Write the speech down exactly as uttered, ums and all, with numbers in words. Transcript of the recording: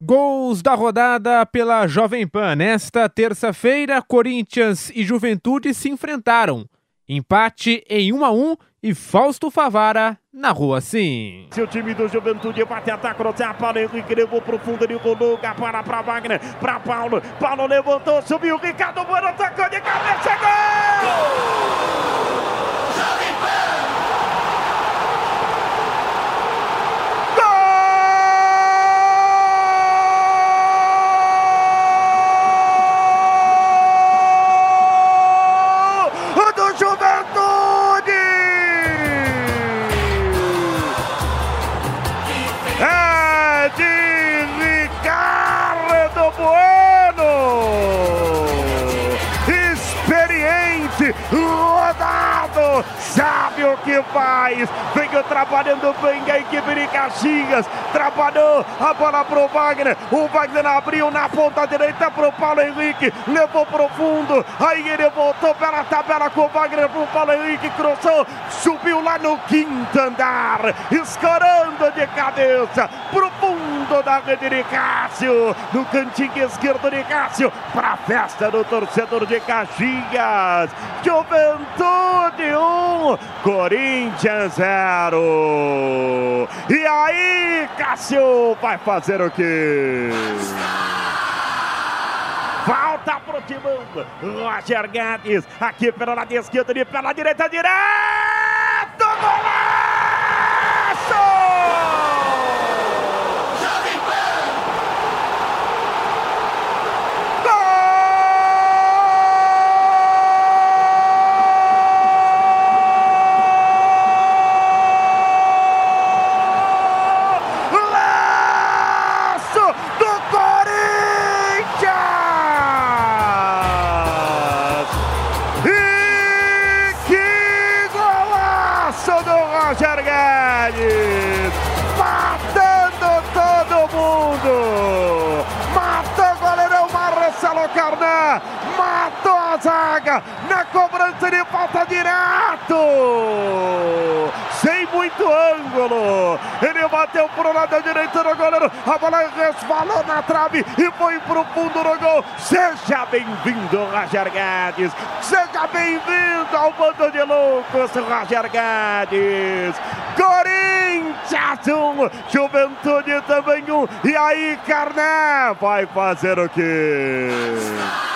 Gols da rodada pela Jovem Pan. Nesta terça-feira, Corinthians e Juventude se enfrentaram. Empate em um a um e Fausto Favara na rua sim. Se o time do Juventude vai tentar cruzar, Paulo Henrique levou pro fundo, ele colocou para para Wagner, para Paulo. Paulo levantou, subiu, Ricardo Bueno tocou de cabeça, gol! É de Ricardo Bueno, experiente, rodado, sabe o que faz, veio trabalhando bem a equipe de Caxias, trabalhou a bola pro Wagner, o Wagner abriu na ponta direita pro Paulo Henrique, levou pro fundo, aí ele voltou pela tabela com o Wagner pro Paulo Henrique, cruzou, subiu lá no quinto andar, escorando de cabeça pro fundo da rede de Cássio, no cantinho esquerdo de Cássio, pra festa do torcedor de Caxias. Juventude um, Corinthians zero. E aí, Cássio vai fazer o quê? Falta pro Timão, Roger Guedes, aqui pela lado esquerdo e pela direita, direto, golaço! Do Roger Guedes, matando todo mundo, matou o goleirão Marcelo Carné, matou a zaga, na cobrança de falta direto, sem muito ângulo, ele bateu pro lado direito do goleiro, a bola resvalou na trave e foi pro fundo do gol. Seja bem-vindo, Roger Guedes, seja bem-vindo ao bando de loucos, Roger Guedes. Corinthians um, Juventude também um, e aí Carné vai fazer o quê?